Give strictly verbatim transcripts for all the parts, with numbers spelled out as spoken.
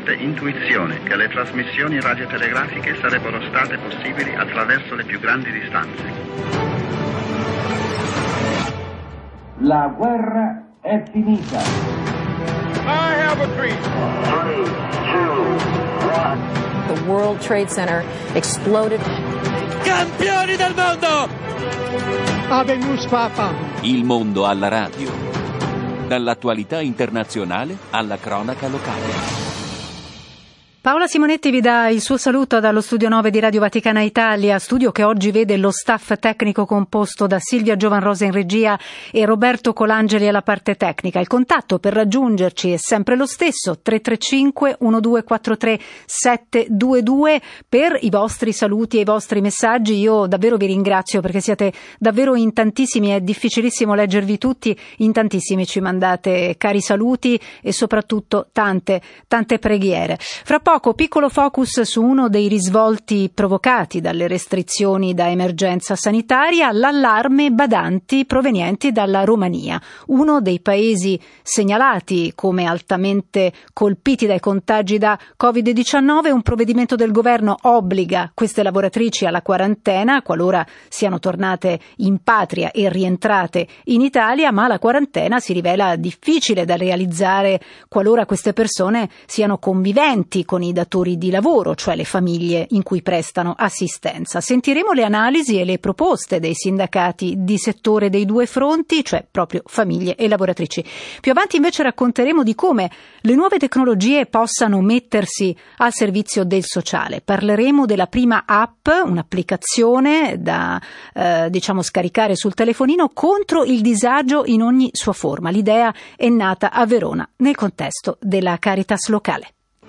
forte intuizione che le trasmissioni radiotelegrafiche sarebbero state possibili attraverso le più grandi distanze. La guerra è finita. I have a dream. three, two, one. The World Trade Center exploded. Campioni del mondo! Habemus Papa. Il mondo alla radio. Dall'attualità internazionale alla cronaca locale. Paola Simonetti vi dà il suo saluto dallo studio nove di Radio Vaticana Italia, studio che oggi vede lo staff tecnico composto da Silvia Giovanrosa in regia e Roberto Colangeli alla parte tecnica. Il contatto per raggiungerci è sempre lo stesso, tre tre cinque uno due quattro tre sette due due, per i vostri saluti e i vostri messaggi. Io davvero vi ringrazio perché siete davvero in tantissimi, è difficilissimo leggervi tutti, in tantissimi ci mandate cari saluti e soprattutto tante, tante preghiere. Fra poco piccolo focus su uno dei risvolti provocati dalle restrizioni da emergenza sanitaria, l'allarme badanti provenienti dalla Romania, uno dei paesi segnalati come altamente colpiti dai contagi da covid diciannove. Un provvedimento del governo obbliga queste lavoratrici alla quarantena qualora siano tornate in patria e rientrate in Italia, ma la quarantena si rivela difficile da realizzare qualora queste persone siano conviventi con i datori di lavoro, cioè le famiglie in cui prestano assistenza. Sentiremo le analisi e le proposte dei sindacati di settore dei due fronti, cioè proprio famiglie e lavoratrici. Più avanti invece racconteremo di come le nuove tecnologie possano mettersi al servizio del sociale. Parleremo della prima app, un'applicazione da eh, diciamo scaricare sul telefonino contro il disagio in ogni sua forma. L'idea è nata a Verona nel contesto della Caritas locale.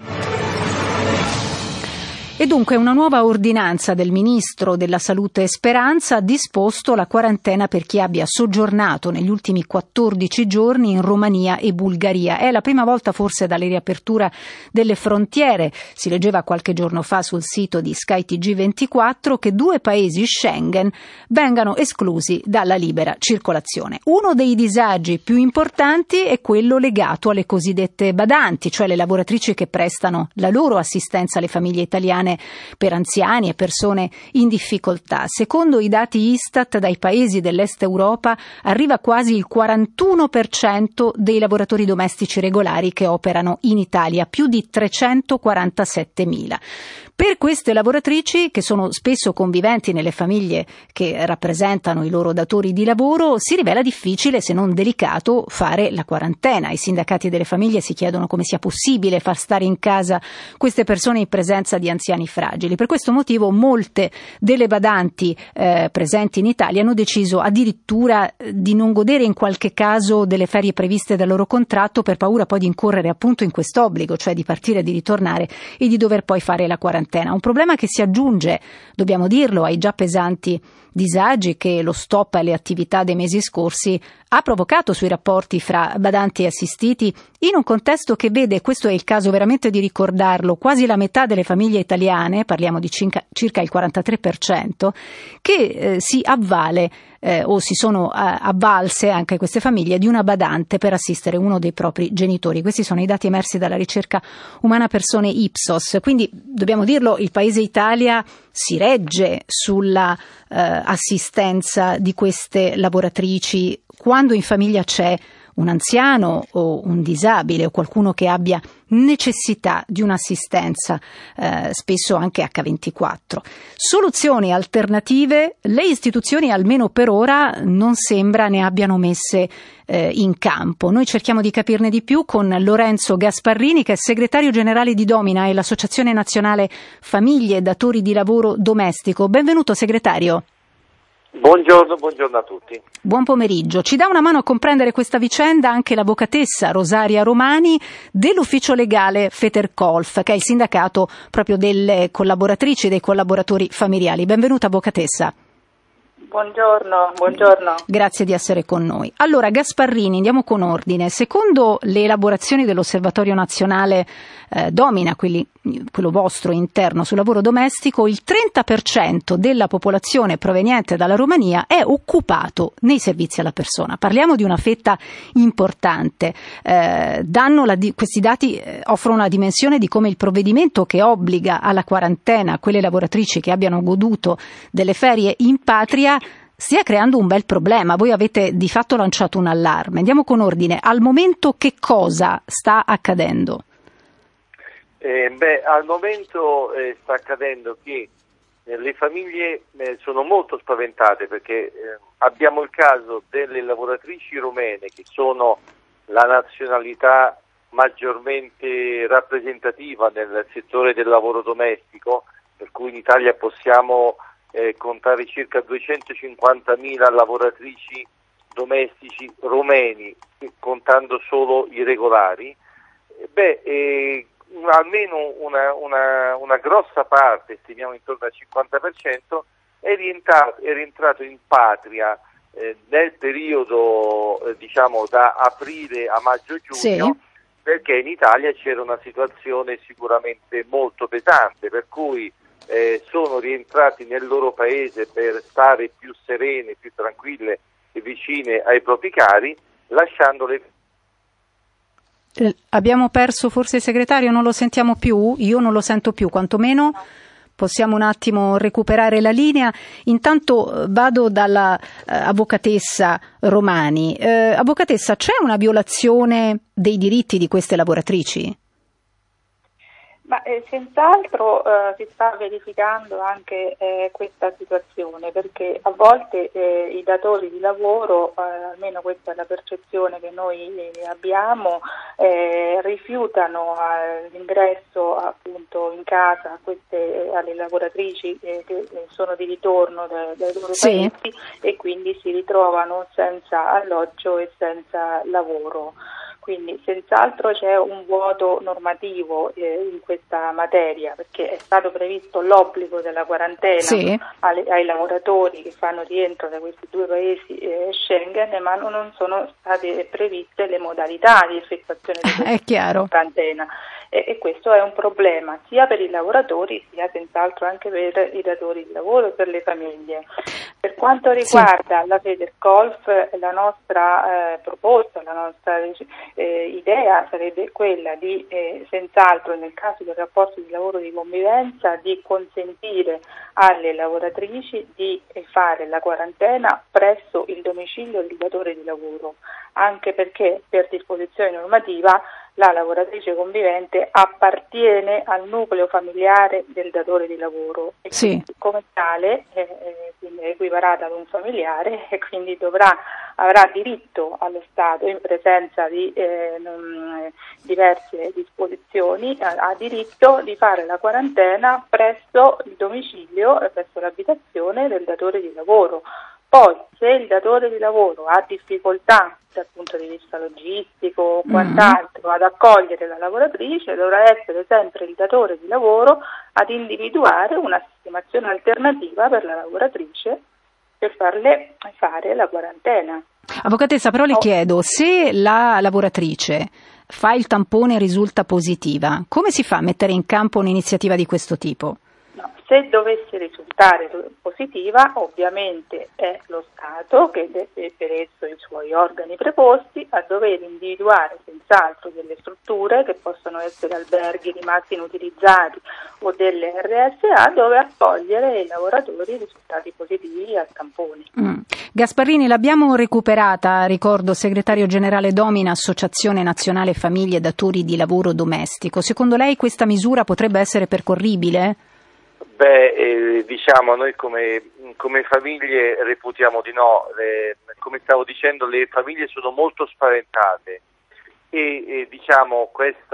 E dunque una nuova ordinanza del Ministro della Salute Speranza ha disposto la quarantena per chi abbia soggiornato negli ultimi quattordici giorni in Romania e Bulgaria. È la prima volta forse dalle riapertura delle frontiere, si leggeva qualche giorno fa sul sito di Sky T G ventiquattro, che due paesi Schengen vengano esclusi dalla libera circolazione. Uno dei disagi più importanti è quello legato alle cosiddette badanti, cioè le lavoratrici che prestano la loro assistenza alle famiglie italiane per anziani e persone in difficoltà. Secondo i dati Istat, dai paesi dell'Est Europa arriva quasi il quarantuno per cento dei lavoratori domestici regolari che operano in Italia, più di trecentoquarantasettemila. Per queste lavoratrici, che sono spesso conviventi nelle famiglie che rappresentano i loro datori di lavoro, si rivela difficile, se non delicato, fare la quarantena. I sindacati delle famiglie si chiedono come sia possibile far stare in casa queste persone in presenza di anziani fragili. Per questo motivo molte delle badanti eh, presenti in Italia hanno deciso addirittura di non godere in qualche caso delle ferie previste dal loro contratto per paura poi di incorrere appunto in quest'obbligo, cioè di partire, di ritornare e di dover poi fare la quarantena. Un problema che si aggiunge, dobbiamo dirlo, ai già pesanti disagi che lo stop alle attività dei mesi scorsi ha provocato sui rapporti fra badanti e assistiti, in un contesto che vede, questo è il caso veramente di ricordarlo, quasi la metà delle famiglie italiane, parliamo di circa, circa il quarantatré per cento, che eh, si avvale eh, o si sono eh, avvalse anche queste famiglie di una badante per assistere uno dei propri genitori. Questi sono i dati emersi dalla ricerca Umana Persone Ipsos. Quindi dobbiamo dirlo, il paese Italia si regge sulla eh, assistenza di queste lavoratrici quando in famiglia c'è un anziano o un disabile o qualcuno che abbia necessità di un'assistenza, eh, spesso anche acca ventiquattro. Soluzioni alternative le istituzioni, almeno per ora, non sembra ne abbiano messe eh, in campo. Noi cerchiamo di capirne di più con Lorenzo Gasparrini, che è segretario generale di Domina e l'Associazione Nazionale Famiglie e Datori di Lavoro Domestico. Benvenuto segretario. Buongiorno, buongiorno a tutti. Buon pomeriggio. Ci dà una mano a comprendere questa vicenda anche l'avvocatessa Rosaria Romani dell'ufficio legale Fetercolf, che è il sindacato proprio delle collaboratrici e dei collaboratori familiari. Benvenuta avvocatessa. Buongiorno, buongiorno. Grazie di essere con noi. Allora, Gasparrini, andiamo con ordine. Secondo le elaborazioni dell'Osservatorio Nazionale eh, Domina, quelli quello vostro interno sul lavoro domestico, il trenta per cento della popolazione proveniente dalla Romania è occupato nei servizi alla persona. Parliamo di una fetta importante. Eh, danno la di, questi dati eh, offrono la dimensione di come il provvedimento che obbliga alla quarantena quelle lavoratrici che abbiano goduto delle ferie in patria stia creando un bel problema. Voi avete di fatto lanciato un allarme. Andiamo con ordine. Al momento che cosa sta accadendo? Eh, beh, al momento eh, sta accadendo che eh, le famiglie eh, sono molto spaventate perché eh, abbiamo il caso delle lavoratrici romene che sono la nazionalità maggiormente rappresentativa nel settore del lavoro domestico, per cui in Italia possiamo Eh, contare circa duecentocinquantamila lavoratrici domestici romeni, contando solo i regolari. Eh, beh, eh, almeno una, una, una grossa parte, stimiamo intorno al cinquanta per cento, è rientrato, è rientrato in patria eh, nel periodo eh, diciamo da aprile a maggio-giugno, sì, perché in Italia c'era una situazione sicuramente molto pesante, per cui Eh, sono rientrati nel loro paese per stare più serene, più tranquille e vicine ai propri cari, lasciandole. Eh, abbiamo perso forse il segretario, non lo sentiamo più? Io non lo sento più, quantomeno possiamo un attimo recuperare la linea. Intanto vado dalla eh, avvocatessa Romani. Eh, avvocatessa, c'è una violazione dei diritti di queste lavoratrici? Ma eh, senz'altro eh, si sta verificando anche eh, questa situazione, perché a volte eh, i datori di lavoro, eh, almeno questa è la percezione che noi eh, abbiamo, eh, rifiutano eh, l'ingresso appunto in casa a queste, eh, alle lavoratrici eh, che sono di ritorno dai, dai loro sì. paesi, e quindi si ritrovano senza alloggio e senza lavoro. Quindi senz'altro c'è un vuoto normativo eh, in questa materia, perché è stato previsto l'obbligo della quarantena sì. alle, ai lavoratori che fanno rientro da questi due paesi eh, Schengen, ma non sono state previste le modalità di effettuazione della quarantena. E, e questo è un problema sia per i lavoratori sia senz'altro anche per i datori di lavoro e per le famiglie. Per quanto riguarda sì. la Federcolf, la nostra eh, proposta, la nostra eh, idea sarebbe quella di eh, senz'altro nel caso del rapporto di lavoro di convivenza di consentire alle lavoratrici di eh, fare la quarantena presso il domicilio del datore di lavoro, anche perché per disposizione normativa la lavoratrice convivente appartiene al nucleo familiare del datore di lavoro e sì. quindi, come tale eh, eh, quindi è equiparata ad un familiare e quindi dovrà avrà diritto allo Stato, in presenza di eh, non, eh, diverse disposizioni, ha, ha diritto di fare la quarantena presso il domicilio, eh, presso l'abitazione del datore di lavoro. Poi, se il datore di lavoro ha difficoltà dal punto di vista logistico o quant'altro ad accogliere la lavoratrice, dovrà essere sempre il datore di lavoro ad individuare una sistemazione alternativa per la lavoratrice per farle fare la quarantena. Avvocatessa, però le chiedo, se la lavoratrice fa il tampone e risulta positiva, come si fa a mettere in campo un'iniziativa di questo tipo? Se dovesse risultare positiva, ovviamente è lo Stato, che deve, per esso i suoi organi preposti, a dover individuare senz'altro delle strutture che possono essere alberghi rimasti inutilizzati o delle R S A dove accogliere i lavoratori risultati positivi al tampone. Mm. Gasparrini, l'abbiamo recuperata, ricordo, segretario generale Domina, Associazione Nazionale Famiglie e Datori di Lavoro Domestico. Secondo lei questa misura potrebbe essere percorribile? Beh, eh, diciamo, noi come, come famiglie reputiamo di no. Le, come stavo dicendo, le famiglie sono molto spaventate e, e diciamo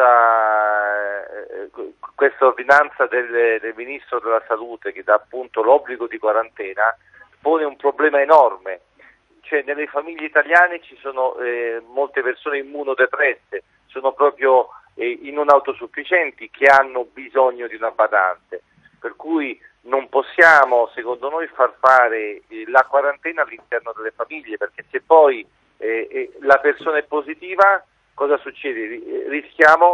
questa, eh, questa ordinanza del, del Ministro della Salute che dà appunto l'obbligo di quarantena pone un problema enorme. Cioè, nelle famiglie italiane ci sono eh, molte persone immunodepresse, sono proprio eh, i non autosufficienti che hanno bisogno di una badante. Per cui non possiamo, secondo noi, far fare eh, la quarantena all'interno delle famiglie, perché se poi eh, eh, la persona è positiva, cosa succede? Rischiamo che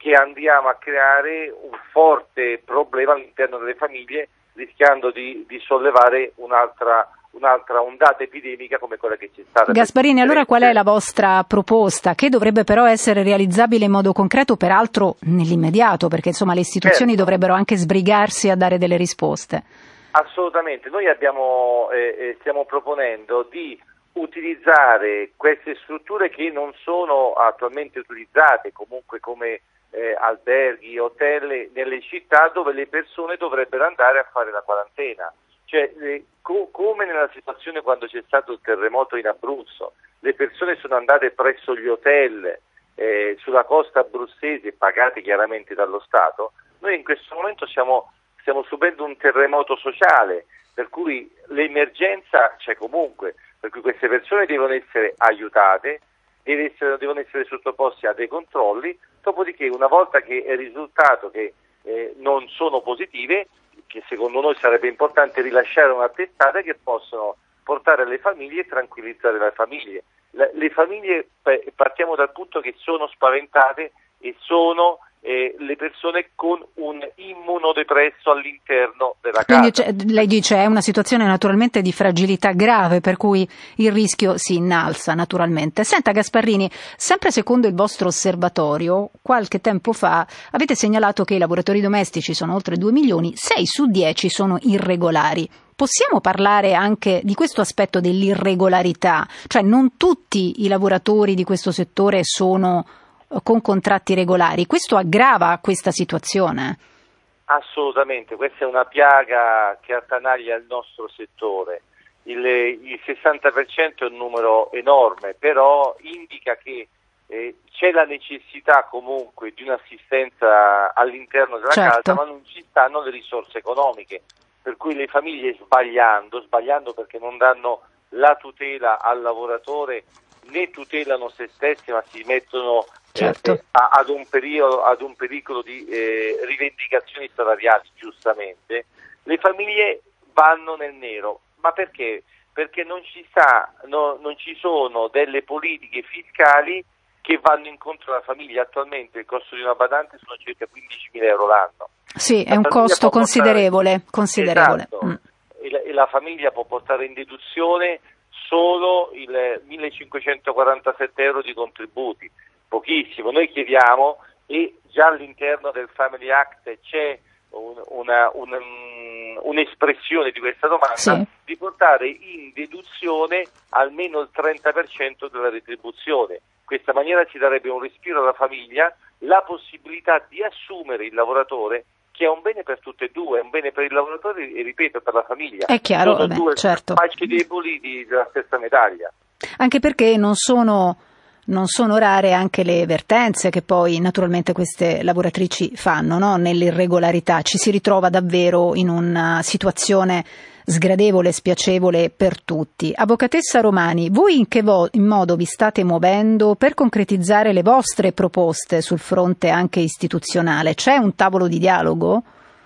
che andiamo a creare un forte problema all'interno delle famiglie, rischiando di, di sollevare un'altra un'altra ondata epidemica come quella che c'è stata. Gasparini, allora qual è la vostra proposta, che dovrebbe però essere realizzabile in modo concreto, peraltro nell'immediato, perché insomma le istituzioni certo. dovrebbero anche sbrigarsi a dare delle risposte? Assolutamente, noi abbiamo eh, stiamo proponendo di utilizzare queste strutture che non sono attualmente utilizzate, comunque come eh, alberghi, hotel nelle città dove le persone dovrebbero andare a fare la quarantena. Cioè, eh, co- come nella situazione quando c'è stato il terremoto in Abruzzo, le persone sono andate presso gli hotel eh, sulla costa abruzzese, pagate chiaramente dallo Stato. Noi in questo momento siamo, stiamo subendo un terremoto sociale, per cui l'emergenza c'è comunque, per cui queste persone devono essere aiutate, deve essere, devono essere sottoposti a dei controlli, dopodiché una volta che è risultato che eh, non sono positive, che secondo noi sarebbe importante rilasciare una testata che possono portare alle famiglie e tranquillizzare le famiglie. Le, le famiglie, partiamo dal punto che sono spaventate e sono eh, le persone con un immunodepresso all'interno della Quindi casa. Quindi lei dice è una situazione naturalmente di fragilità grave, per cui il rischio si innalza naturalmente. Senta Gasparini, sempre secondo il vostro osservatorio, qualche tempo fa avete segnalato che i lavoratori domestici sono oltre due milioni, sei su dieci sono irregolari. Possiamo parlare anche di questo aspetto dell'irregolarità? Cioè non tutti i lavoratori di questo settore sono con contratti regolari. Questo aggrava questa situazione? Assolutamente, questa è una piaga che attanaglia il nostro settore. Il, il sessanta per cento è un numero enorme, però indica che eh, c'è la necessità comunque di un'assistenza all'interno della certo. casa, ma non ci stanno le risorse economiche, per cui le famiglie sbagliando, sbagliando perché non danno la tutela al lavoratore, né tutelano se stessi, ma si mettono certo. eh, ad, un periodo, ad un pericolo di eh, rivendicazioni salariali, giustamente. Le famiglie vanno nel nero, ma perché? Perché non ci sta, no, non ci sono delle politiche fiscali che vanno incontro alla famiglia. Attualmente il costo di una badante sono circa quindicimila euro l'anno. Sì, la è un costo considerevole, portare, considerevole. Esatto, mm. e, la, e la famiglia può portare in deduzione solo il millecinquecentoquarantasette euro di contributi, pochissimo. Noi chiediamo, e già all'interno del Family Act c'è un, una, un, um, un'espressione di questa domanda, sì. di portare in deduzione almeno il trenta per cento della retribuzione. In questa maniera ci darebbe un respiro alla famiglia, la possibilità di assumere il lavoratore, che è un bene per tutte e due, è un bene per il lavoratore e, ripeto, per la famiglia. È chiaro, sono beh, due certo. facce deboli di, della stessa medaglia. Anche perché non sono, non sono rare anche le vertenze che poi naturalmente queste lavoratrici fanno, no? Nell'irregolarità. Ci si ritrova davvero in una situazione sgradevole, spiacevole per tutti. Avvocatessa Romani, voi in che vo- in modo vi state muovendo per concretizzare le vostre proposte sul fronte anche istituzionale? C'è un tavolo di dialogo?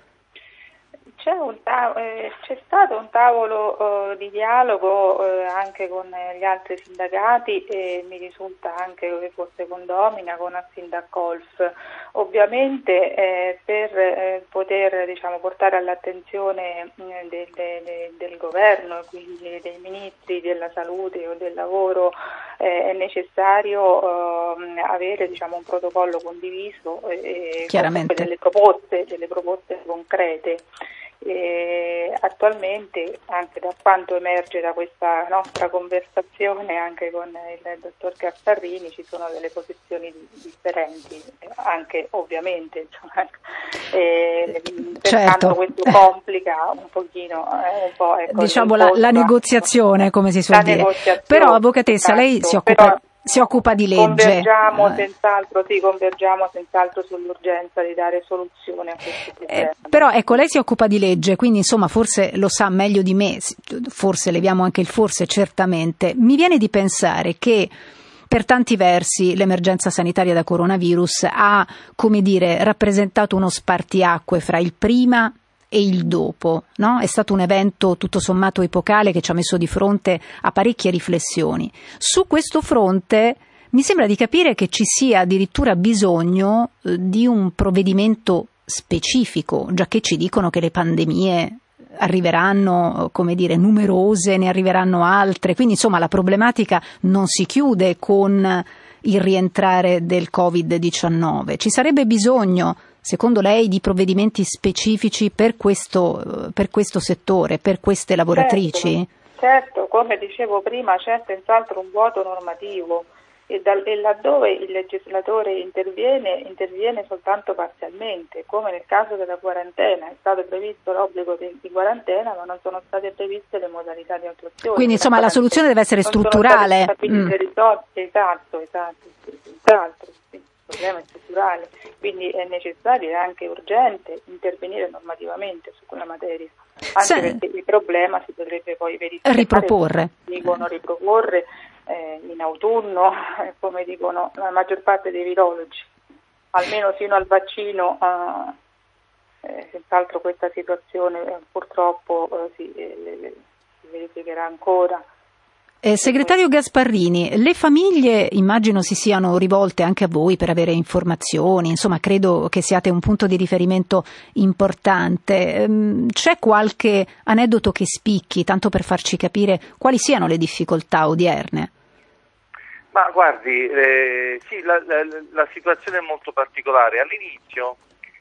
C'è, un tav- eh, c'è stato un tavolo eh, di dialogo eh, anche con gli altri sindacati e mi risulta anche che fosse con Domina, con Assindaccolf. Ovviamente eh, per eh, poter diciamo, portare all'attenzione eh, del, del, del governo, quindi dei ministri della salute o del lavoro, eh, è necessario eh, avere diciamo, un protocollo condiviso e Chiaramente. delle proposte, delle proposte concrete. E attualmente, anche da quanto emerge da questa nostra conversazione anche con il dottor Gasparini, ci sono delle posizioni differenti, anche ovviamente insomma, e, certo. pertanto questo complica un pochino eh, un po', ecco, diciamo la, la negoziazione, come si suol dire. Però avvocatessa, esatto, lei si occupa però, si occupa di legge. Convergiamo eh. senz'altro, sì, convergiamo senz'altro sull'urgenza di dare soluzione a questo problema. Eh, però ecco, lei si occupa di legge, quindi insomma forse lo sa meglio di me, forse leviamo anche il forse certamente. Mi viene di pensare che per tanti versi l'emergenza sanitaria da coronavirus ha, come dire, rappresentato uno spartiacque fra il prima e il dopo, no? È stato un evento tutto sommato epocale che ci ha messo di fronte a parecchie riflessioni. Su questo fronte Mi sembra di capire che ci sia addirittura bisogno eh, di un provvedimento specifico, già che ci dicono che le pandemie arriveranno, come dire, numerose, ne arriveranno altre, quindi insomma la problematica non si chiude con il rientrare del covid diciannove. Ci sarebbe bisogno, secondo lei, di provvedimenti specifici per questo, per questo settore, per queste lavoratrici? Certo, certo, come dicevo prima, c'è senz'altro un vuoto normativo e, dal, e laddove il legislatore interviene, interviene soltanto parzialmente, come nel caso della quarantena. È stato previsto l'obbligo di, di quarantena, ma non sono state previste le modalità di attuazione. Quindi insomma la, la soluzione deve essere strutturale. Mm. Esatto, esatto, senz'altro, sì, il problema è strutturale, quindi è necessario e anche urgente intervenire normativamente su quella materia, anche Se... perché il problema si potrebbe poi verificare, riproporre, dicono riproporre eh, in autunno, eh, come dicono la maggior parte dei virologi, almeno fino al vaccino. Eh, eh, senz'altro questa situazione eh, purtroppo eh, si, eh, si verificherà ancora. Eh, segretario Gasparrini, le famiglie immagino si siano rivolte anche a voi per avere informazioni, insomma credo che siate un punto di riferimento importante. Ehm, c'è qualche aneddoto che spicchi, tanto per farci capire quali siano le difficoltà odierne? Ma guardi, eh, sì, la, la, la situazione è molto particolare. All'inizio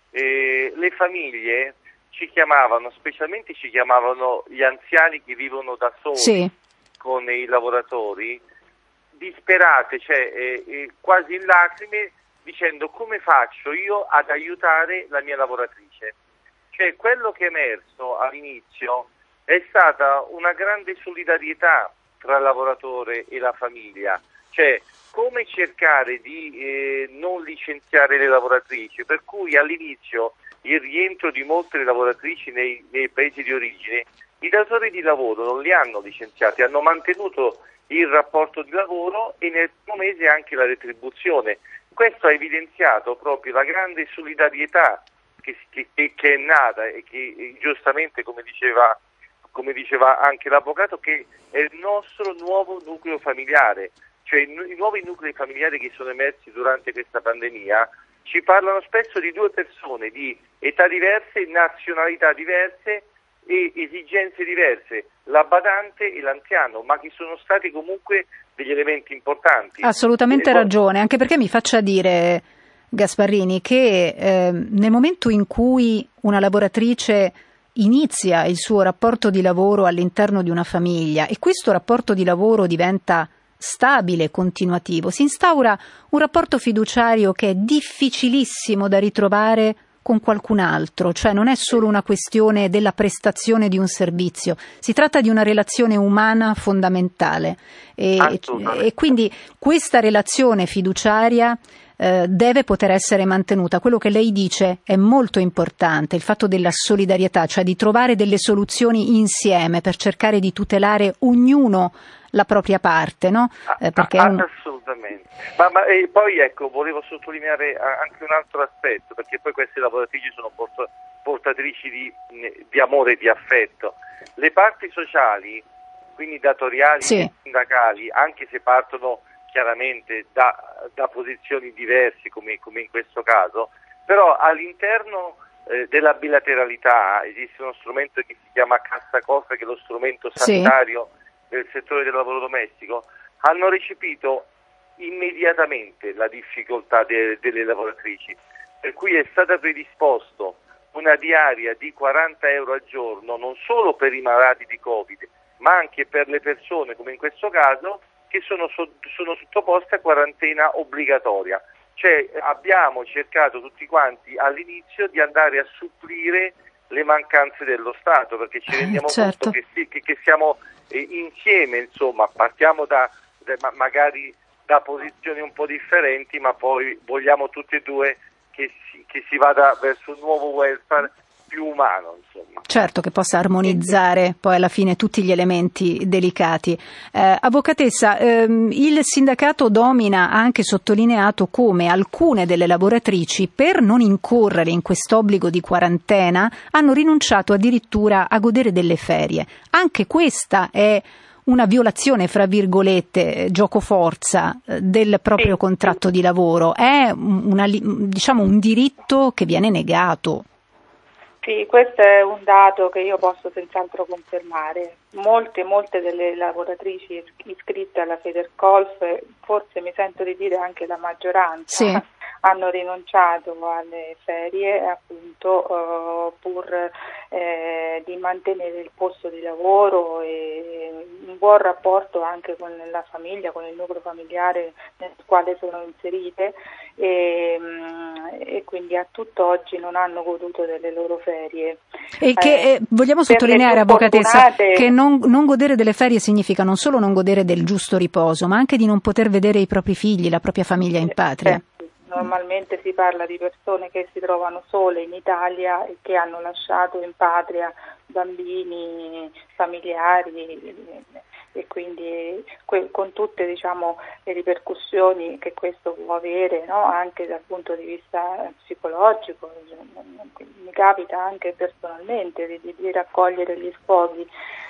eh, le famiglie ci chiamavano, specialmente ci chiamavano gli anziani che vivono da soli. Sì. Con i lavoratori, disperate, cioè eh, eh, quasi in lacrime, dicendo: come faccio io ad aiutare la mia lavoratrice? Cioè, quello che è emerso all'inizio è stata una grande solidarietà tra il lavoratore e la famiglia, cioè come cercare di eh, non licenziare le lavoratrici, per cui all'inizio il rientro di molte lavoratrici nei, nei paesi di origine, i datori di lavoro non li hanno licenziati, hanno mantenuto il rapporto di lavoro e nel primo mese anche la retribuzione. Questo ha evidenziato proprio la grande solidarietà che, che, che è nata e che giustamente, come diceva, come diceva anche l'avvocato, che è il nostro nuovo nucleo familiare, cioè i nuovi nuclei familiari che sono emersi durante questa pandemia ci parlano spesso di due persone di età diverse, nazionalità diverse e esigenze diverse, la badante e l'anziano, ma che sono stati comunque degli elementi importanti. Assolutamente ragione, anche perché mi faccia dire, Gasparrini, che eh, nel momento in cui una lavoratrice inizia il suo rapporto di lavoro all'interno di una famiglia e questo rapporto di lavoro diventa stabile, continuativo, si instaura un rapporto fiduciario che è difficilissimo da ritrovare con qualcun altro, cioè non è solo una questione della prestazione di un servizio, si tratta di una relazione umana fondamentale e, e quindi questa relazione fiduciaria eh, deve poter essere mantenuta. Quello che lei dice è molto importante, il fatto della solidarietà, cioè di trovare delle soluzioni insieme per cercare di tutelare ognuno la propria parte, no? Eh, perché ah, un... assolutamente. Ma, ma e poi ecco, volevo sottolineare anche un altro aspetto, perché poi queste lavoratrici sono port- portatrici di, di amore e di affetto. Le parti sociali, quindi datoriali sì. e sindacali, anche se partono chiaramente da, da posizioni diverse, come, come in questo caso, però all'interno eh, della bilateralità esiste uno strumento che si chiama cassaforte, che è lo strumento sanitario sì. del settore del lavoro domestico, hanno recepito immediatamente la difficoltà de- delle lavoratrici, per cui è stata predisposto una diaria di quaranta euro al giorno, non solo per i malati di Covid, ma anche per le persone, come in questo caso, che sono, so- sono sottoposte a quarantena obbligatoria. Cioè abbiamo cercato tutti quanti all'inizio di andare a supplire le mancanze dello Stato, perché ci rendiamo certo. conto che, sì, che, che siamo eh, insieme, insomma, partiamo da, da ma, magari da posizioni un po' differenti, ma poi vogliamo tutti e due che si, che si vada verso un nuovo welfare più umano, insomma. Certo, che possa armonizzare poi alla fine tutti gli elementi delicati. Eh, avvocatessa, ehm, il sindacato Domina ha anche sottolineato come alcune delle lavoratrici, per non incorrere in quest'obbligo di quarantena, hanno rinunciato addirittura a godere delle ferie. Anche questa è una violazione, fra virgolette, gioco forza del proprio sì, contratto sì. di lavoro, è una, diciamo un diritto che viene negato. Sì, questo è un dato che io posso senz'altro confermare. Molte, molte delle lavoratrici iscritte alla Federcolf, forse mi sento di dire anche la maggioranza, sì. hanno rinunciato alle ferie appunto uh, pur eh, di mantenere il posto di lavoro e un buon rapporto anche con la famiglia, con il nucleo familiare nel quale sono inserite e, e quindi a tutt'oggi non hanno goduto delle loro ferie. E che eh, eh, vogliamo sottolineare, avvocatessa, fortunate... che non, non godere delle ferie significa non solo non godere del giusto riposo, ma anche di non poter vedere i propri figli, la propria famiglia in patria. Eh, Normalmente si parla di persone che si trovano sole in Italia e che hanno lasciato in patria bambini, familiari e quindi con tutte diciamo, le ripercussioni che questo può avere, no? Anche dal punto di vista psicologico. Mi capita anche personalmente di, di raccogliere gli sfoghi.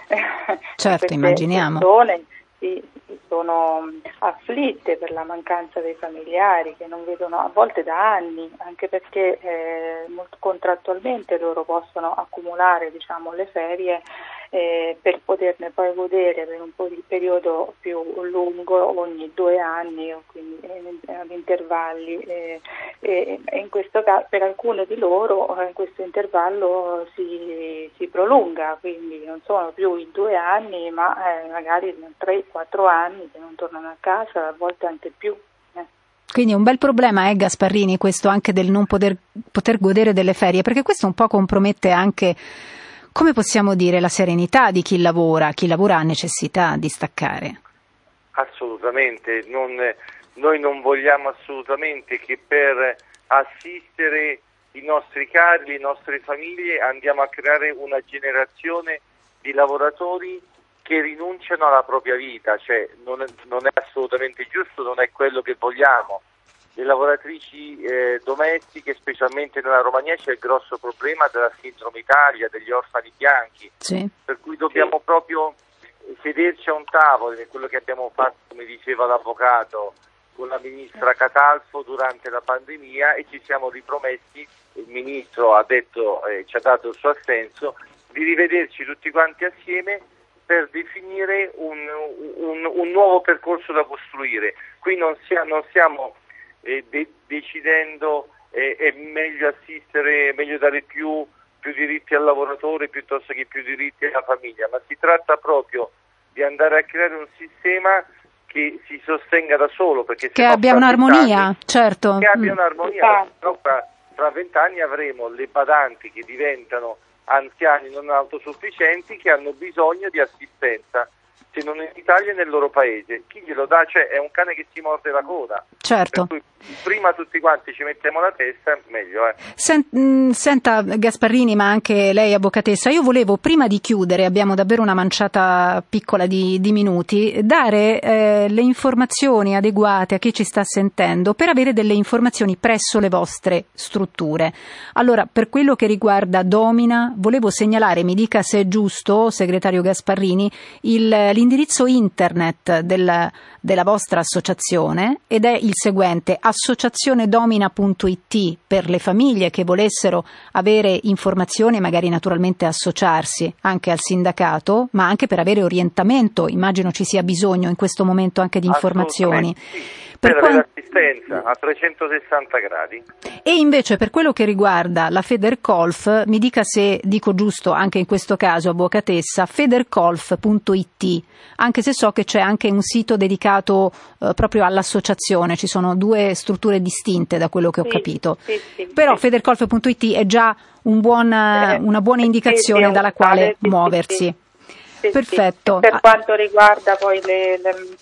Certo, immaginiamo. Persone, sì, sono afflitte per la mancanza dei familiari che non vedono a volte da anni, anche perché eh, molto contrattualmente loro possono accumulare diciamo, le ferie eh, per poterne poi godere per un po' di periodo più lungo ogni due anni o quindi eh, ad intervalli eh, e, e in questo caso per alcune di loro eh, questo intervallo si, si prolunga, quindi non sono più i due anni ma eh, magari tre quattro anni che non tornano a casa, a volte anche più. Eh. Quindi un bel problema, eh, Gasparrini, questo anche del non poter, poter godere delle ferie, perché questo un po' compromette anche, come possiamo dire, la serenità di chi lavora, chi lavora ha necessità di staccare. Assolutamente, non, noi non vogliamo assolutamente che per assistere i nostri cari, le nostre famiglie andiamo a creare una generazione di lavoratori che rinunciano alla propria vita, cioè non è, non è assolutamente giusto, non è quello che vogliamo. Le lavoratrici eh, domestiche, specialmente nella Romania, c'è il grosso problema della sindrome Italia, degli orfani bianchi, sì. Per cui dobbiamo sì. proprio sederci a un tavolo, è quello che abbiamo fatto, come diceva l'avvocato, con la ministra Catalfo durante la pandemia e ci siamo ripromessi, il ministro ha detto, eh, ci ha dato il suo assenso, di rivederci tutti quanti assieme per definire un, un, un nuovo percorso da costruire. Qui non, sia, non stiamo eh, de- decidendo eh, è meglio assistere, è meglio dare più, più diritti al lavoratore piuttosto che più diritti alla famiglia, ma si tratta proprio di andare a creare un sistema che si sostenga da solo, perché che abbia un'armonia, certo. Che abbia un'armonia, no, fra, fra vent'anni avremo le badanti che diventano anziani non autosufficienti che hanno bisogno di assistenza, se non in Italia nel loro paese. Chi glielo dà? Cioè è un cane che si morde la coda. Certo. Per cui prima tutti quanti ci mettiamo la testa, meglio eh. Sen- senta Gasparrini, ma anche lei avvocatessa, io volevo prima di chiudere, abbiamo davvero una manciata piccola di, di minuti, dare eh, le informazioni adeguate a chi ci sta sentendo per avere delle informazioni presso le vostre strutture. Allora, per quello che riguarda Domina, volevo segnalare, mi dica se è giusto, segretario Gasparrini, il, l'indirizzo internet del, della vostra associazione, ed è il seguente: associazione domina punto it, per le famiglie che volessero avere informazioni e magari naturalmente associarsi anche al sindacato, ma anche per avere orientamento. Immagino ci sia bisogno in questo momento anche di informazioni. Sì. Per, per avere assistenza a trecentosessanta gradi. E invece per quello che riguarda la Federcolf, mi dica se dico giusto anche in questo caso, avvocatessa, federcolf punto it, anche se so che c'è anche un sito dedicato eh, proprio all'associazione, ci sono due strutture distinte da quello che ho sì, capito, sì, sì, però sì. federcolf punto it è già un buon, eh, una buona indicazione sì, dalla quale sì, muoversi. Sì, Perfetto. Sì. Per quanto riguarda poi le... le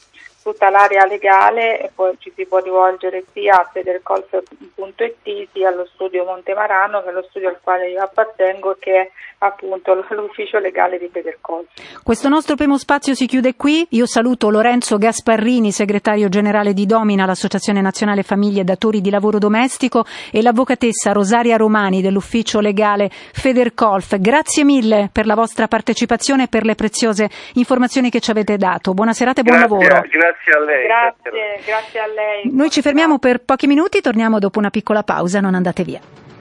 tutta l'area legale, e poi ci si può rivolgere sia a federcolf punto it sia allo studio Montemarano, che è lo studio al quale io appartengo, che è appunto l'ufficio legale di Federcolf. Questo nostro primo spazio si chiude qui. Io saluto Lorenzo Gasparrini, segretario generale di Domina, l'Associazione Nazionale Famiglie e Datori di Lavoro Domestico, e l'avvocatessa Rosaria Romani dell'ufficio legale Federcolf. Grazie mille per la vostra partecipazione e per le preziose informazioni che ci avete dato. Buona serata e buon grazie, lavoro. Grazie a lei. Grazie, grazie a lei. Noi ci fermiamo per pochi minuti, torniamo dopo una piccola pausa, non andate via.